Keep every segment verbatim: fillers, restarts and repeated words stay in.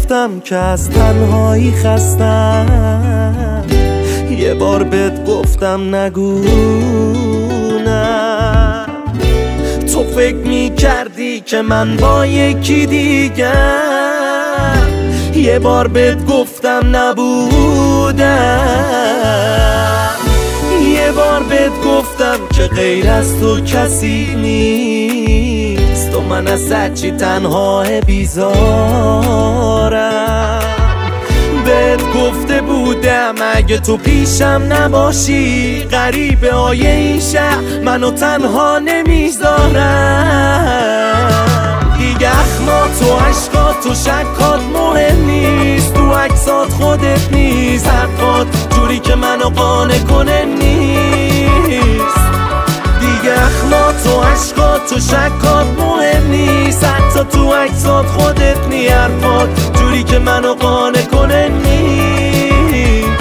گفتم که از تنهایی خستم، یه بار بهت گفتم نگو نه. تو فکر می کردی که من با یکی دیگه، یه بار بهت گفتم نبودم. یه بار بهت گفتم که غیر از تو کسی نیست، و من از هرچی تنها بیزارم. بهت گفته بودم اگه تو پیشم نباشی، غریبه های این شهر منو تنها نمیذارم. دیگه اخمات و عشقات و شکات مهم نیست، تو عکسات خودت نیست، حرفات جوری که منو قانع کنه نیست. دیگه اخمات و عشقات و شکات مهم نیست، حتی تو عکسات خودت نیست، حرفات جوری که منو قانع کنه نیست.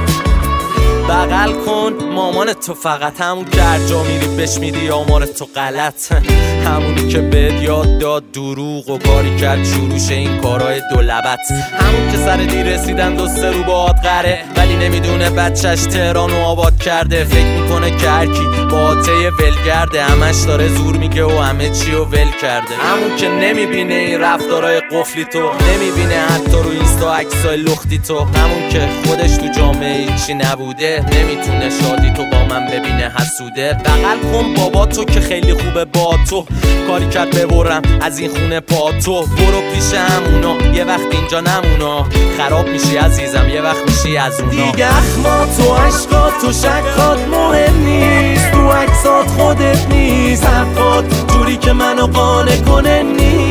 بغل کن مامان تو، فقط همون که هر جا میری بهش میدی آمار تو غلط، همونی که بهت یاد داد دروغ و کاری کرد شروعش این کارهای دو لبت، همون که سر دیر رسیدن دو سه رو باهات قره، ولی نمیدونه بچهش تهران رو آباد کرده. فکر میکنه که هرکی با ته ولگرده، همش داره زور میگه و همه چی رو ول کرده. همون که نمیبینه این رفتارهای قفلی تو، نمیبینه حتی رو اینستا عکسای لختی تو، همون که خودش تو جامعه هیچی نبوده، نمیتونه شادی تو با من ببینه حسوده. بغل کن بابا تو که خیلی خوبه با تو، کاری کرد ببرم از این خونه پا تو. برو پیش همونا یه وقت اینجا نمونا، خراب میشی عزیزم یه وقت میشی از اونا. دیگه اخمات و عشقات و شکات مهم نیست، تو عکسات خودت نیست، حرفات جوری که منو قانع کنه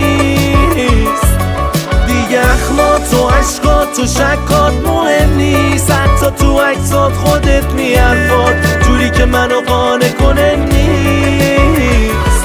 نیست. دیگه اخمات و عشقات و شکات مهم نیست، حتی تو عکسات خودت نیست، حرفات جوری که منو قانع کنه نیست.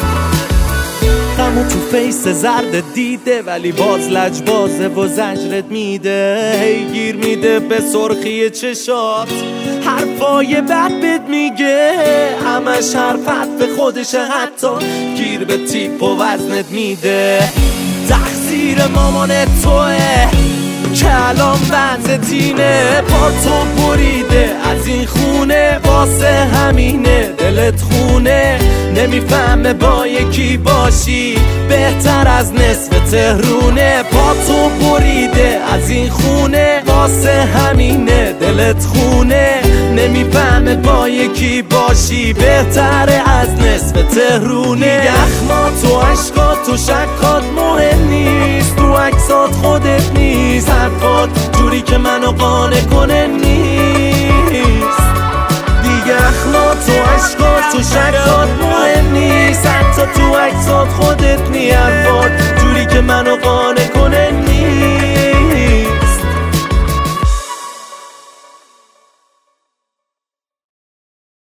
غمو تو فیس زرد دیده، ولی باز لجبازه و زجرت میده، هی گیر میده به سرخی چشات، حرفای بد بد میگه، همش حرفت به خودشه، حتی گیر به تیپ و وزنت میده. تقصیر مامان توه که الان وضعت اینه، پاتو بریده از این خونه، واسه همینه دلت خونه. نمیفهمه با یکی باشی بهتر از نصف تهرونه، پاتو بریده از این خونه، واسه همینه دلت خونه. نمیفهمه با یکی باشی بهتر از نصف تهرونه. دیگه اخمات و عشقات و شکات مهم نیست، تو عکسات خودت نیست، حرفات جوری که منو قانع کنه نیست. دیگه اخمات و عشقات و شکات مهم نیست، حتی تو عکسات خودت نیست، حرفات جوری که منو قانع